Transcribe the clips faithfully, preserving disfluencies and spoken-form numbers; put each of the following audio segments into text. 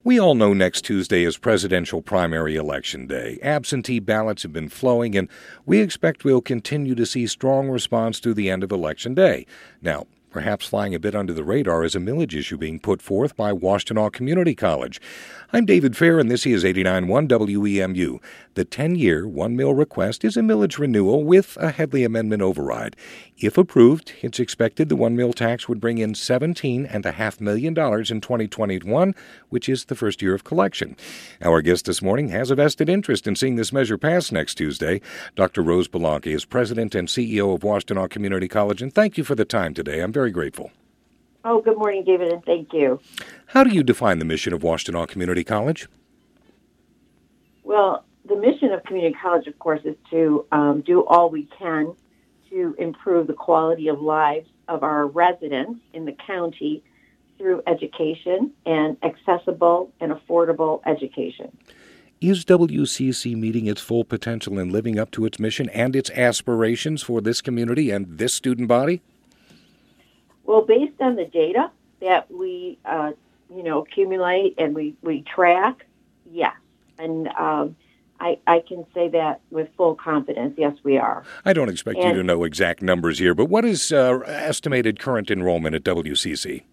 We all know next Tuesday is presidential primary election day. Absentee ballots have been flowing, and we expect we'll continue to see strong response through the end of Election Day. Now, perhaps flying a bit under the radar is a millage issue being put forth by Washtenaw Community College. I'm David Fair, and this is eighty-nine point one W E M U. The ten-year one-mill request is a millage renewal with a Headley Amendment override. If approved, it's expected the one-mill tax would bring in seventeen point five million dollars in twenty twenty-one, which is the first year of collection. Our guest this morning has a vested interest in seeing this measure pass next Tuesday. Doctor Rose Belanca is president and C E O of Washtenaw Community College, and thank you for the time today. I'm very grateful. Oh, good morning, David, and thank you. How do you define the mission of Washtenaw Community College? Well, the mission of community college, of course, is to um, do all we can to improve the quality of lives of our residents in the county through education and accessible and affordable education. Is W C C meeting its full potential in living up to its mission and its aspirations for this community and this student body? Well, based on the data that we, uh, you know, accumulate and we, we track, yes. And um, I, I can say that with full confidence, yes, we are. I don't expect and, you to know exact numbers here, but what is uh, estimated current enrollment at W C C?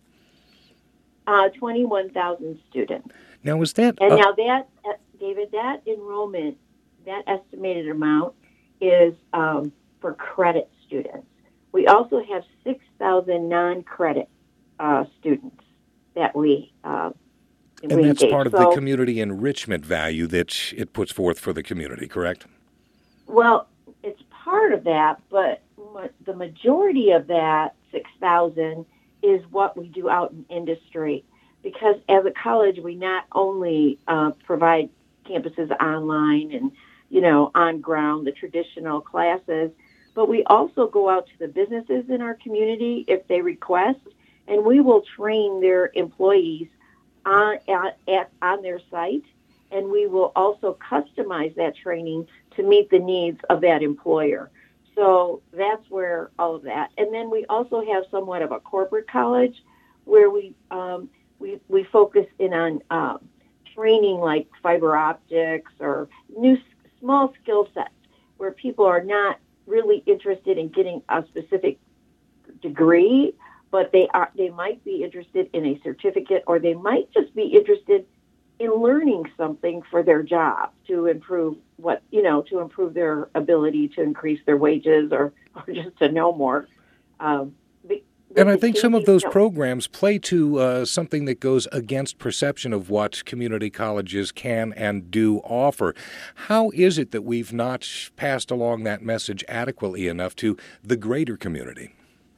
Uh, twenty-one thousand students. Now, is that... And uh, now that, uh, David, that enrollment, that estimated amount is um, for credit students. We also have six thousand non-credit uh, students that we uh, And we that's engage. part of so, the community enrichment value that it puts forth for the community, correct? Well, it's part of that, but ma- the majority of that six thousand is what we do out in industry. Because as a college, we not only uh, provide campuses online and, you know, on ground, the traditional classes, but we also go out to the businesses in our community if they request, and we will train their employees on, at, at, on their site, and we will also customize that training to meet the needs of that employer. So that's where all of that. And then we also have somewhat of a corporate college where we um, we, we focus in on um, training like fiber optics or new small skill sets where people are not really interested in getting a specific degree, but they are they might be interested in a certificate, or they might just be interested in learning something for their job to improve what you know to improve their ability to increase their wages, or, or just to know more. Um, and I think some of those programs play to uh, something that goes against perception of what community colleges can and do offer. How is it that we've not passed along that message adequately enough to the greater community?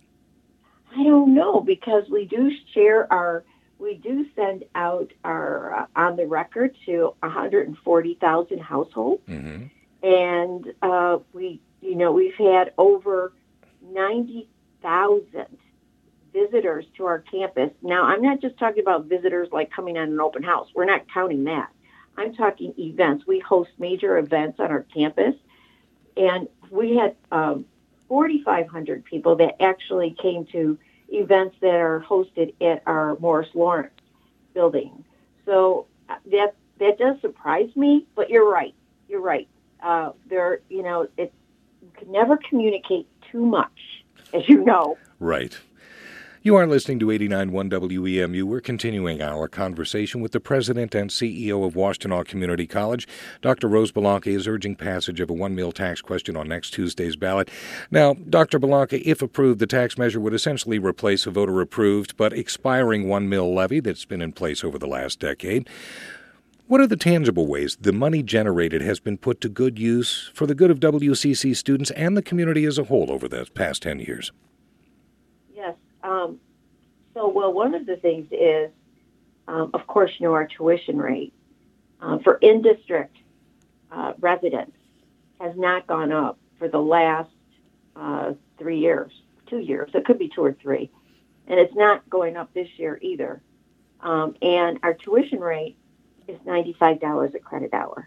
I don't know, because we do share our, we do send out our uh, on the record to one hundred forty thousand households. Mm-hmm. And uh, we, you know, we've had over ninety thousand visitors to our campus. Now, I'm not just talking about visitors like coming on an open house. We're not counting that. I'm talking events. We host major events on our campus, and we had um, forty-five hundred people that actually came to events that are hosted at our Morris Lawrence building. So uh, that that does surprise me, but you're right. You're right. Uh, there, you know, it you can never communicate too much, as you know. Right. You are listening to eighty-nine point one W E M U. We're continuing our conversation with the president and C E O of Washtenaw Community College. Doctor Rose Belanca is urging passage of a one-meal tax question on next Tuesday's ballot. Now, Doctor Belanca, if approved, the tax measure would essentially replace a voter-approved but expiring one-meal levy that's been in place over the last decade. What are the tangible ways the money generated has been put to good use for the good of W C C students and the community as a whole over the past ten years? Yes. Um, so, well, one of the things is, um, of course, you know, our tuition rate uh, for in-district uh, residents has not gone up for the last uh, three years, two years. It could be two or three. And it's not going up this year either. Um, and our tuition rate is ninety-five dollars a credit hour.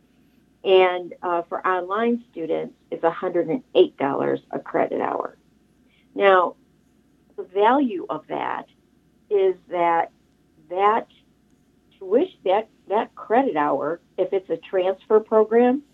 And uh, for online students, it's one hundred eight dollars a credit hour. Now, the value of that is that that tuition, that, that credit hour, if it's a transfer program,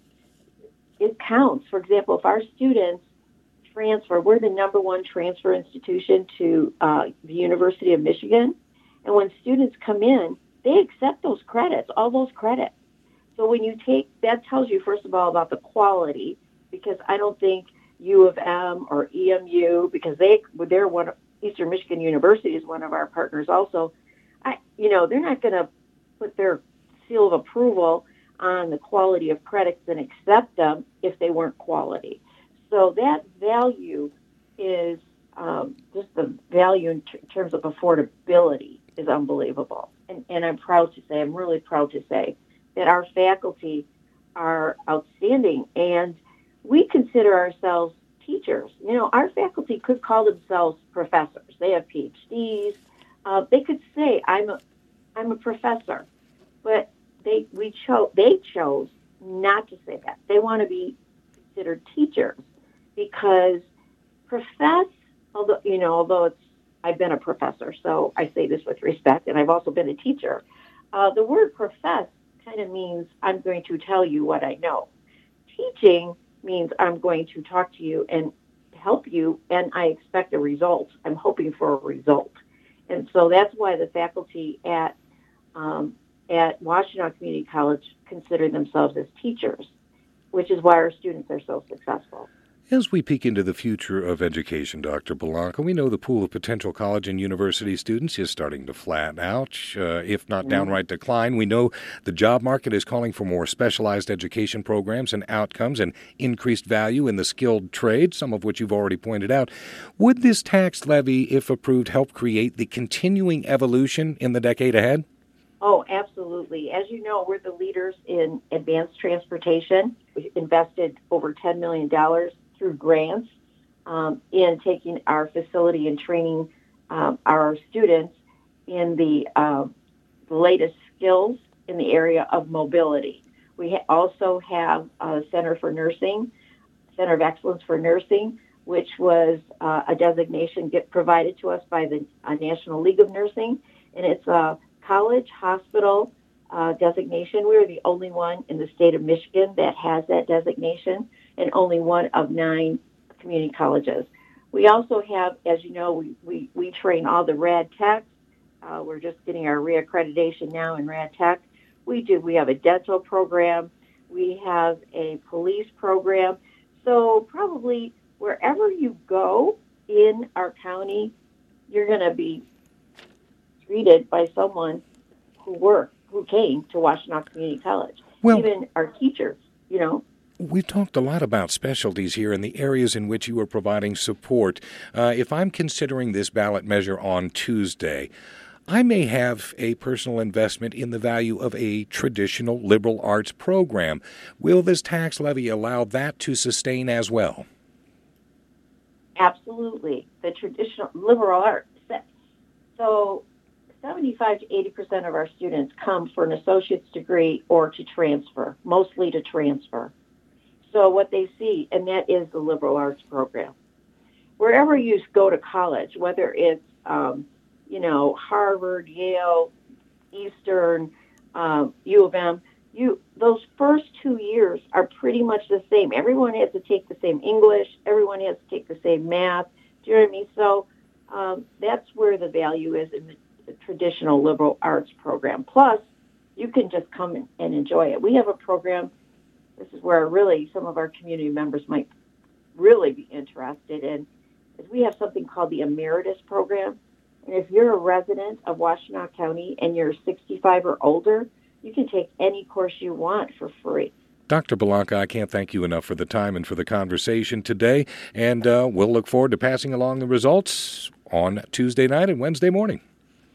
it counts. For example, if our students transfer, we're the number one transfer institution to uh, the University of Michigan. And when students come in, they accept those credits, all those credits. So when you take, that tells you, first of all, about the quality, because I don't think U of M or E M U, because they, they're one of, Eastern Michigan University is one of our partners also. I, you know, they're not going to put their seal of approval on the quality of credits and accept them if they weren't quality. So that value is um, just the value in t- terms of affordability is unbelievable. And, and I'm proud to say, I'm really proud to say that our faculty are outstanding, and we consider ourselves teachers. You know, our faculty could call themselves professors. They have P H Ds. Uh, they could say, I'm a, I'm a professor, but they we chose they chose not to say that. They want to be considered teachers because profess, although you know, although it's I've been a professor, so I say this with respect, and I've also been a teacher. Uh, the word profess kind of means I'm going to tell you what I know. Teaching means I'm going to talk to you and help you, and I expect a result. I'm hoping for a result. And so that's why the faculty at um, at Washtenaw Community College consider themselves as teachers, which is why our students are so successful. As we peek into the future of education, Doctor Belanca, we know the pool of potential college and university students is starting to flatten out, uh, if not downright decline. We know the job market is calling for more specialized education programs and outcomes and increased value in the skilled trades, some of which you've already pointed out. Would this tax levy, if approved, help create the continuing evolution in the decade ahead? Oh, absolutely. As you know, we're the leaders in advanced transportation. We invested over ten million dollars through grants um, in taking our facility and training um, our students in the uh, latest skills in the area of mobility. We ha- also have a Center for Nursing, Center of Excellence for Nursing, which was uh, a designation get provided to us by the uh, National League of Nursing, and it's a college hospital uh, designation. We're the only one in the state of Michigan that has that designation, and only one of nine community colleges. We also have, as you know, we, we, we train all the rad techs. Uh, we're just getting our reaccreditation now in rad tech. We do. We have a dental program. We have a police program. So probably wherever you go in our county, you're going to be treated by someone who worked, who came to Washtenaw Community College. Well, even our teachers, you know. We've talked a lot about specialties here and the areas in which you are providing support. Uh, if I'm considering this ballot measure on Tuesday, I may have a personal investment in the value of a traditional liberal arts program. Will this tax levy allow that to sustain as well? Absolutely. The traditional liberal arts. So seventy-five to eighty percent of our students come for an associate's degree or to transfer, mostly to transfer. So what they see, and that is the liberal arts program. Wherever you go to college, whether it's, um, you know, Harvard, Yale, Eastern, um, U of M, you those first two years are pretty much the same. Everyone has to take the same English. Everyone has to take the same math. Do you know what I mean? So um, that's where the value is in the, the traditional liberal arts program. Plus, you can just come and, and enjoy it. We have a program. This is where really some of our community members might really be interested in, is we have something called the Emeritus Program. And if you're a resident of Washtenaw County and you're sixty-five or older, you can take any course you want for free. Doctor Belanca, I can't thank you enough for the time and for the conversation today, and uh, we'll look forward to passing along the results on Tuesday night and Wednesday morning.